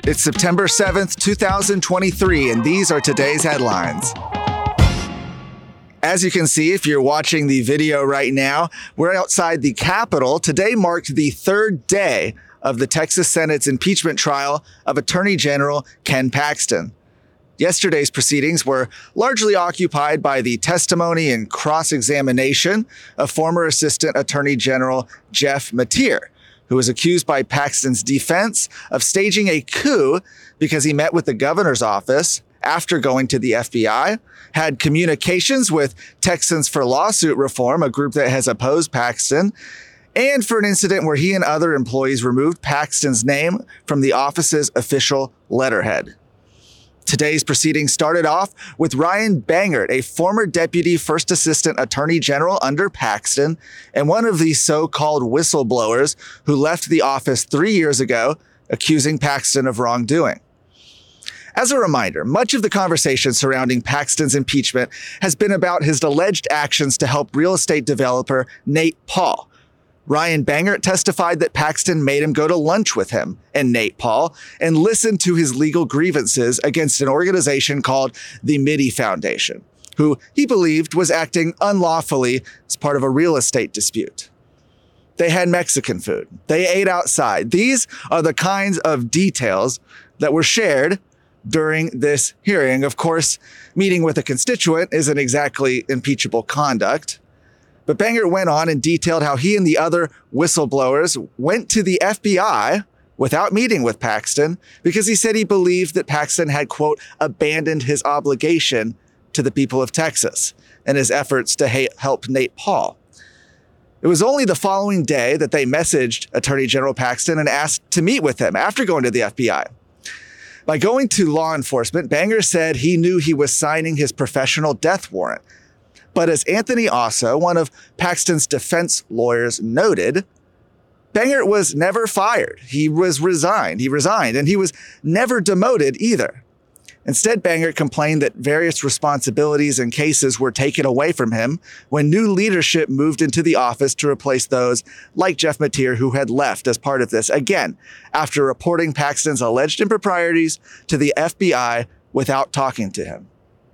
It's September 7th, 2023, and these are today's headlines. As you can see, if you're watching the video right now, we're outside the Capitol. Today marked the third day of the Texas Senate's impeachment trial of Attorney General Ken Paxton. Yesterday's proceedings were largely occupied by the testimony and cross-examination of former Assistant Attorney General Jeff Mateer, who was accused by Paxton's defense of staging a coup because he met with the governor's office after going to the FBI, had communications with Texans for Lawsuit Reform, a group that has opposed Paxton, and for an incident where he and other employees removed Paxton's name from the office's official letterhead. Today's proceedings started off with Ryan Bangert, a former Deputy First Assistant Attorney General under Paxton and one of the so-called whistleblowers who left the office 3 years ago, accusing Paxton of wrongdoing. As a reminder, much of the conversation surrounding Paxton's impeachment has been about his alleged actions to help real estate developer Nate Paul. Ryan Bangert testified that Paxton made him go to lunch with him and Nate Paul and listen to his legal grievances against an organization called the Mitty Foundation, who he believed was acting unlawfully as part of a real estate dispute. They had Mexican food. They ate outside. These are the kinds of details that were shared during this hearing. Of course, meeting with a constituent isn't exactly impeachable conduct. But Bangert went on and detailed how he and the other whistleblowers went to the FBI without meeting with Paxton because he said he believed that Paxton had, quote, abandoned his obligation to the people of Texas in his efforts to help Nate Paul. It was only the following day that they messaged Attorney General Paxton and asked to meet with him after going to the FBI. By going to law enforcement, Bangert said he knew he was signing his professional death warrant. But as Anthony Osso, one of Paxton's defense lawyers, noted, Bangert was never fired. He resigned, and he was never demoted either. Instead, Bangert complained that various responsibilities and cases were taken away from him when new leadership moved into the office to replace those like Jeff Mateer, who had left as part of this, again, after reporting Paxton's alleged improprieties to the FBI without talking to him.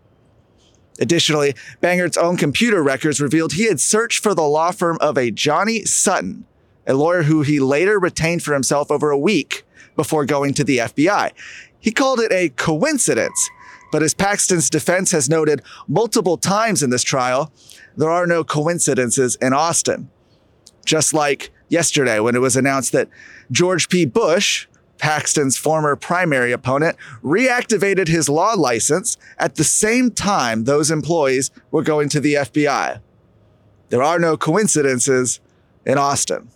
Additionally, Bangert's own computer records revealed he had searched for the law firm of a Johnny Sutton, a lawyer who he later retained for himself over a week before going to the FBI. He called it a coincidence, but as Paxton's defense has noted multiple times in this trial, there are no coincidences in Austin. Just like yesterday when it was announced that George P. Bush, Paxton's former primary opponent, reactivated his law license at the same time those employees were going to the FBI. There are no coincidences in Austin.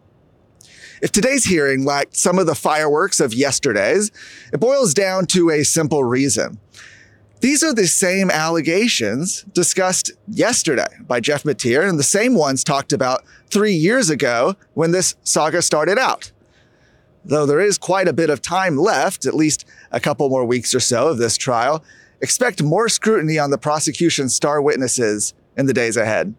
If today's hearing lacked some of the fireworks of yesterday's, it boils down to a simple reason. These are the same allegations discussed yesterday by Jeff Mateer and the same ones talked about 3 years ago when this saga started out. Though there is quite a bit of time left, at least a couple more weeks or so of this trial, expect more scrutiny on the prosecution's star witnesses in the days ahead.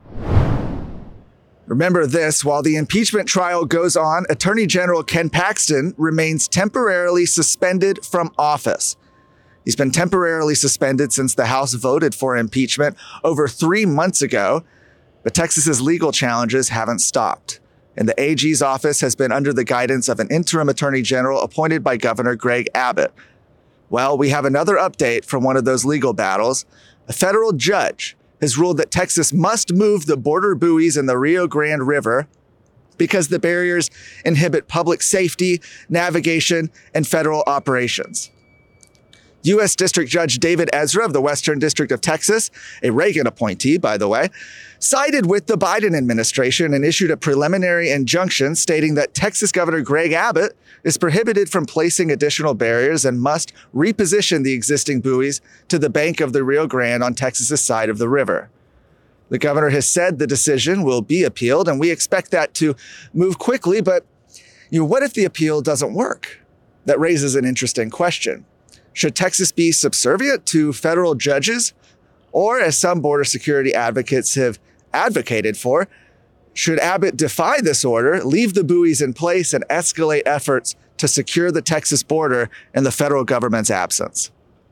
Remember this, while the impeachment trial goes on, Attorney General Ken Paxton remains temporarily suspended from office. He's been temporarily suspended since the House voted for impeachment over 3 months ago, but Texas's legal challenges haven't stopped. And the AG's office has been under the guidance of an interim attorney general appointed by Governor Greg Abbott. Well, we have another update from one of those legal battles. A federal judge has ruled that Texas must move the border buoys in the Rio Grande River because the barriers inhibit public safety, navigation, and federal operations. U.S. District Judge David Ezra of the Western District of Texas, a Reagan appointee, by the way, sided with the Biden administration and issued a preliminary injunction stating that Texas Governor Greg Abbott is prohibited from placing additional barriers and must reposition the existing buoys to the bank of the Rio Grande on Texas's side of the river. The governor has said the decision will be appealed, and we expect that to move quickly, but what if the appeal doesn't work? That raises an interesting question. Should Texas be subservient to federal judges? Or, as some border security advocates have advocated for, Should Abbott defy this order, leave the buoys in place, and escalate efforts to secure the Texas border in the federal government's absence?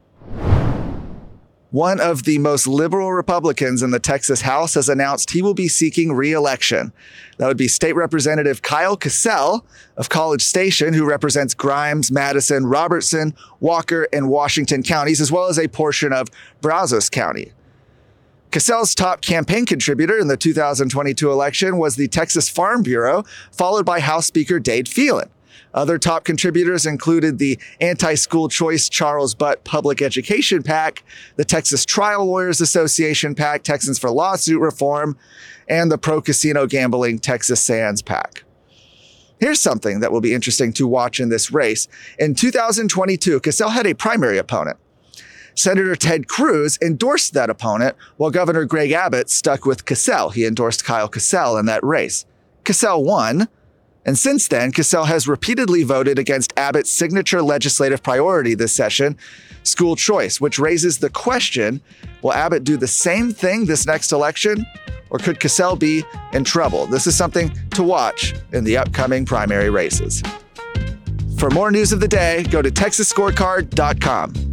One of the most liberal Republicans in the Texas House has announced he will be seeking re-election. That would be State Representative Kyle Cassell of College Station, who represents Grimes, Madison, Robertson, Walker, and Washington counties, as well as a portion of Brazos County. Cassell's top campaign contributor in the 2022 election was the Texas Farm Bureau, followed by House Speaker Dade Phelan. Other top contributors included the anti-school choice Charles Butt Public Education PAC, the Texas Trial Lawyers Association PAC, Texans for Lawsuit Reform, and the pro-casino gambling Texas Sands PAC. Here's something that will be interesting to watch in this race. In 2022, Cassell had a primary opponent. Senator Ted Cruz endorsed that opponent, while Governor Greg Abbott stuck with Cassell. He endorsed Kyle Cassell in that race. Cassell won, and since then, Cassell has repeatedly voted against Abbott's signature legislative priority this session, school choice, which raises the question, will Abbott do the same thing this next election, or could Cassell be in trouble? This is something to watch in the upcoming primary races. For more news of the day, go to TexasScorecard.com.